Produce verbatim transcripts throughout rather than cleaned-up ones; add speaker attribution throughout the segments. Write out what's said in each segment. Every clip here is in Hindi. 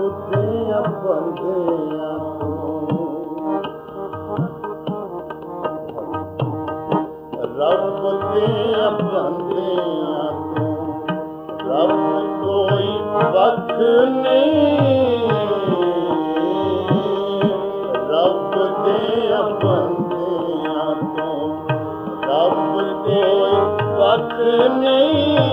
Speaker 1: दिया बंदिया रब दिया बंदिया रब कोई वख नहीं रब दिया बंदिया रब कोई वख नहीं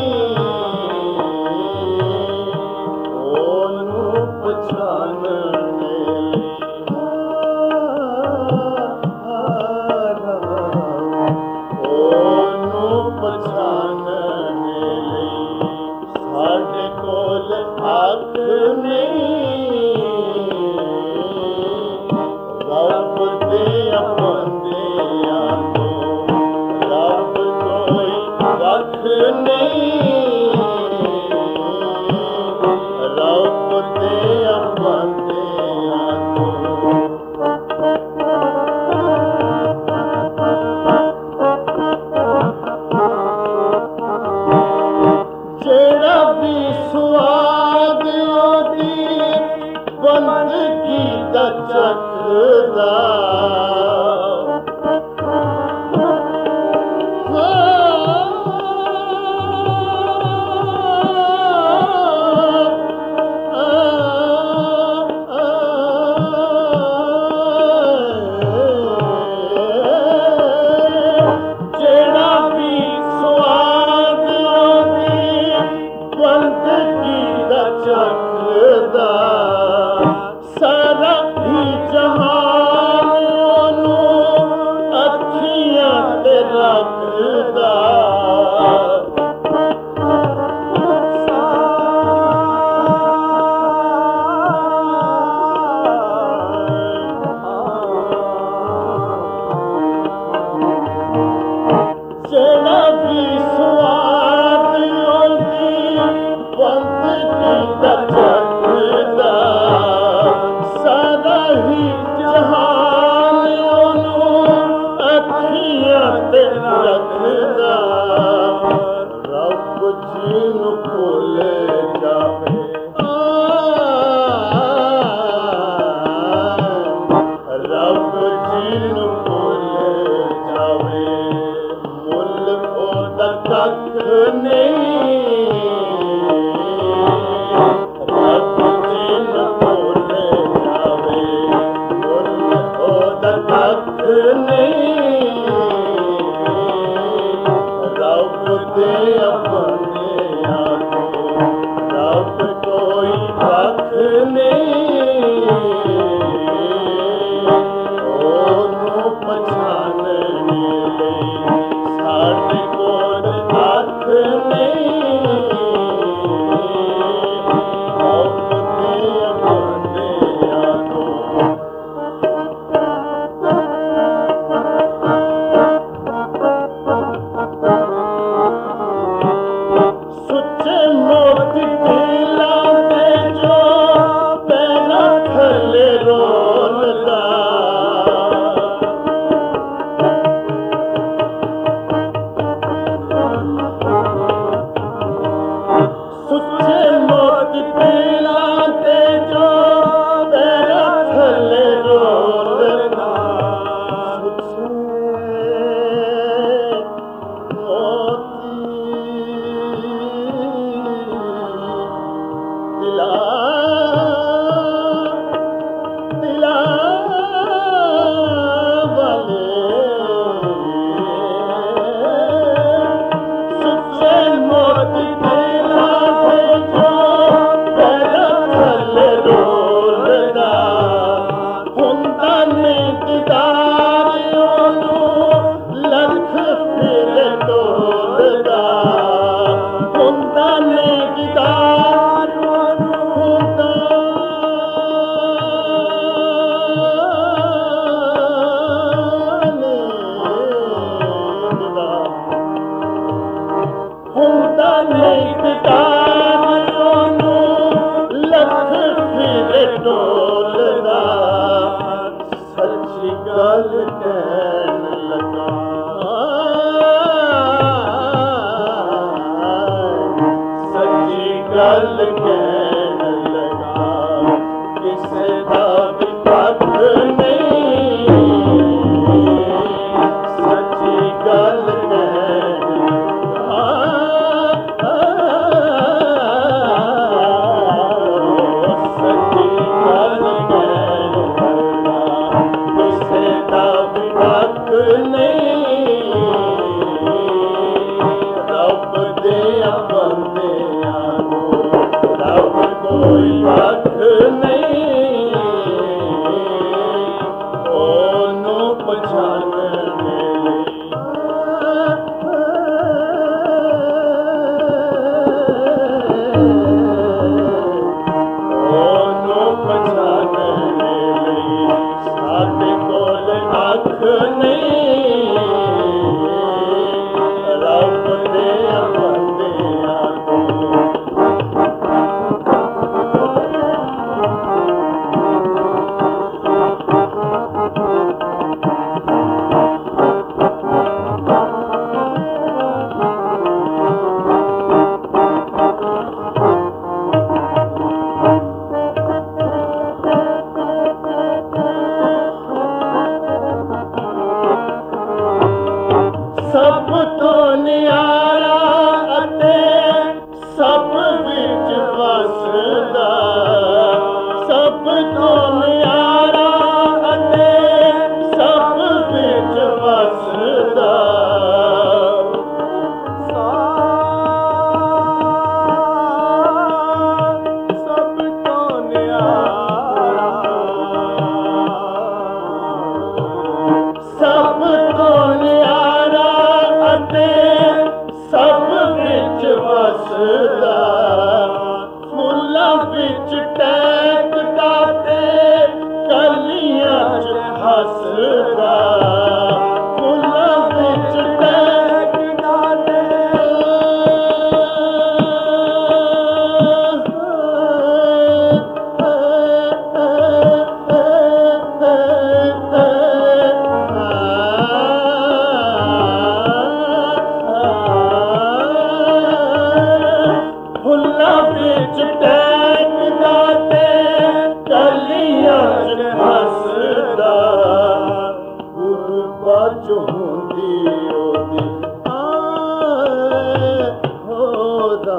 Speaker 2: गल कहन लगा
Speaker 1: नहीं ओनू पछानने ओनू पछानने साडे कोल अख नहीं रब दे बंदियां तो सब तो न्यारा अते सब विच वसदा सब तो न्यारा अते सब विच वसदा सब तो न्यारा सब तो न्यारा सब विच वसदा फुल्लां विच टहकदा ते कलियां च हसदा फुल्लां विच टहकदा ते फुल्लां विच टहकदा ते कलियां च हसदा गुरबा च हुंदी ओदी आए होदा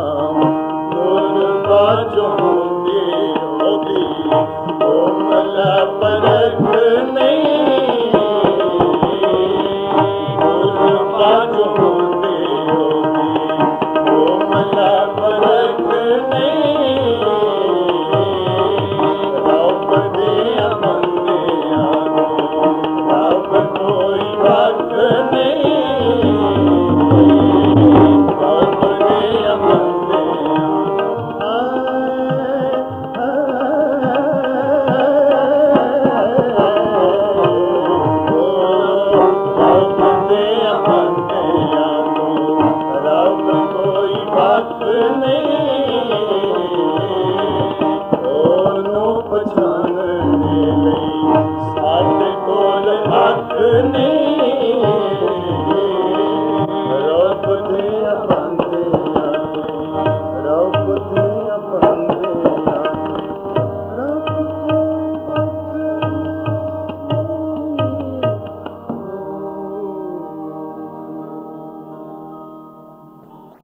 Speaker 1: गुरबा च हुंदी ओदी कोमल परख नहीं गुरबा च हुंदी ओदी कोमल परख नहीं रब दे बंदियां तो रब कोई वख नहीं रब दे बंदियां रब दे बंदियां तो रब कोई वख नहीं